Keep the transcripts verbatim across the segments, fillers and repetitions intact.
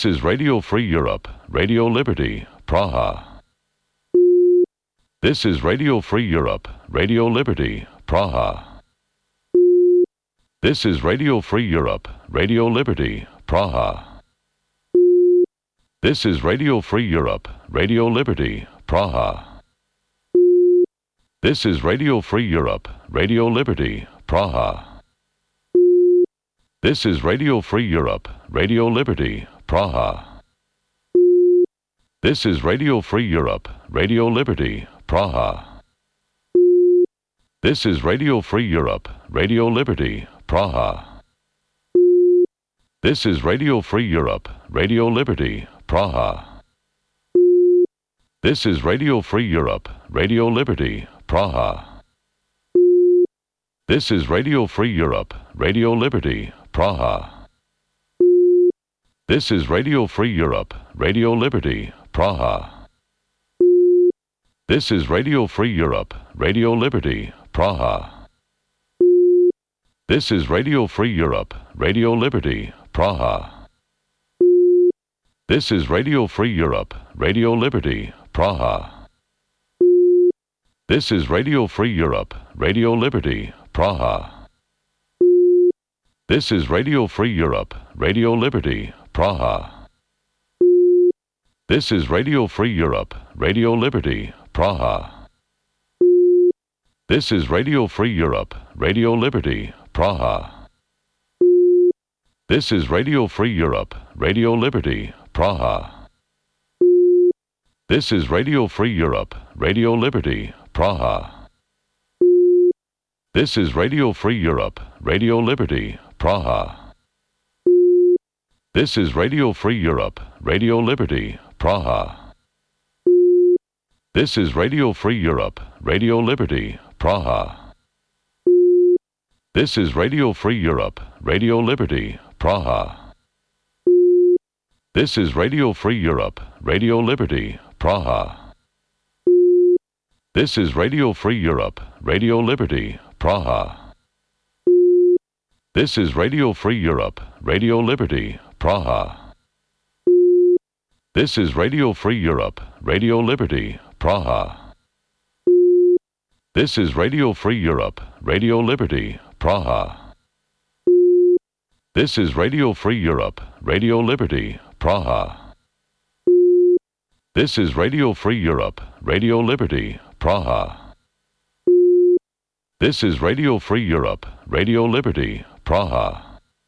This is Radio Free Europe, Radio Liberty, Praha. This is Radio Free Europe, Radio Liberty, Praha. This is Radio Free Europe, Radio Liberty, Praha. This is Radio Free Europe, Radio Liberty, Praha. This is Radio Free Europe, Radio Liberty, Praha. This is Radio Free Europe, Radio Liberty, Praha. This is Radio Free Europe, Radio Liberty, Praha. This is Radio Free Europe, Radio Liberty, Praha. This is Radio Free Europe, Radio Liberty, Praha. This is Radio Free Europe, Radio Liberty, Praha. This is Radio Free Europe, Radio Liberty, Praha. This is Radio Free Europe, Radio Liberty, Praha. This is Radio Free Europe, Radio Liberty, Praha. This is Radio Free Europe, Radio Liberty, Praha. This is Radio Free Europe, Radio Liberty, Praha. This is Radio Free Europe, Radio Liberty, Praha. This is Radio Free Europe, Radio Liberty, Praha. This is Radio Free Europe, Radio Liberty, Praha. This is Radio Free Europe, Radio Liberty, Praha. This is Radio Free Europe, Radio Liberty, Praha. This is Radio Free Europe, Radio Liberty, Praha. This is Radio Free Europe, Radio Liberty, Praha. This is Radio Free Europe, Radio Liberty, Praha. This is Radio Free Europe, Radio Liberty, Praha. This is Radio Free Europe, Radio Liberty, Praha. This is Radio Free Europe, Radio Liberty, Praha. This is Radio Free Europe, Radio Liberty, Praha. This is Radio Free Europe, Radio Liberty, Praha. This is Radio Free Europe, Radio Liberty, Praha. This is Radio Free Europe, Radio Liberty, Praha. This is Radio Free Europe, Radio Liberty, Praha. This is Radio Free Europe, Radio Liberty, Praha. This is Radio Free Europe, Radio Liberty, Praha.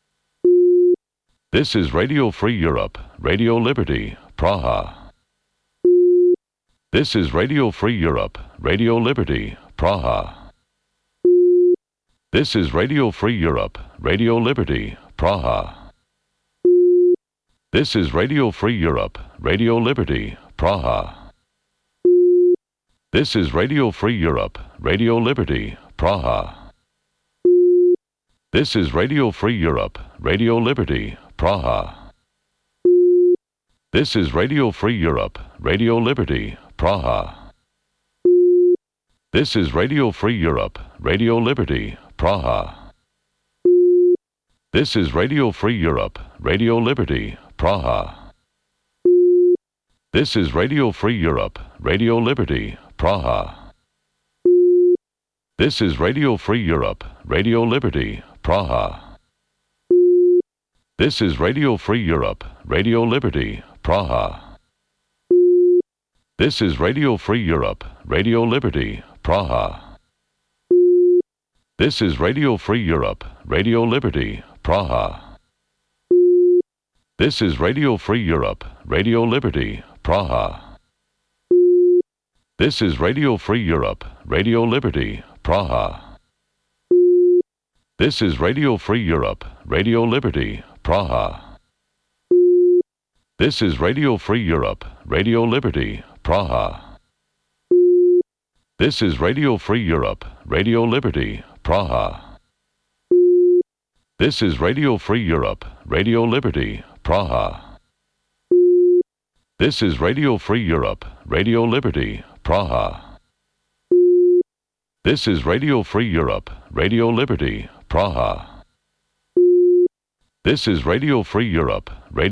This is Radio Free Europe, Radio Liberty, Praha. This is Radio Free Europe, Radio Liberty, Praha. This is Radio Free Europe, Radio Liberty, Praha. This is Radio Free Europe, Radio Liberty, Praha. This is Radio Free Europe, Radio Liberty, Praha. This is Radio Free Europe, Radio Liberty, Praha. This is Radio Free Europe, Radio Liberty, Praha. This is Radio Free Europe, Radio Liberty, Praha. This is Radio Free Europe, Radio Liberty, Praha. This is Radio Free Europe, Radio Liberty, Praha. This is Radio Free Europe, Radio Liberty, Praha. This is Radio Free Europe, Radio Liberty, Praha. This is Radio Free Europe, Radio Liberty, Praha. This is Radio Free Europe, Radio Liberty, Praha. This is Radio Free Europe, Radio Liberty, Praha. This is Radio Free Europe, Radio Liberty, Praha. This is Radio Free Europe, Radio Liberty, Praha. This is Radio Free Europe, Radio Liberty, Praha. This is Radio Free Europe, Radio Liberty, Praha. This is Radio Free Europe, Radio Liberty, Praha. This is Radio Free Europe, Radio Liberty, Praha. This is Radio Free Europe, Radio Liberty, Praha. This is Radio Free Europe, Radio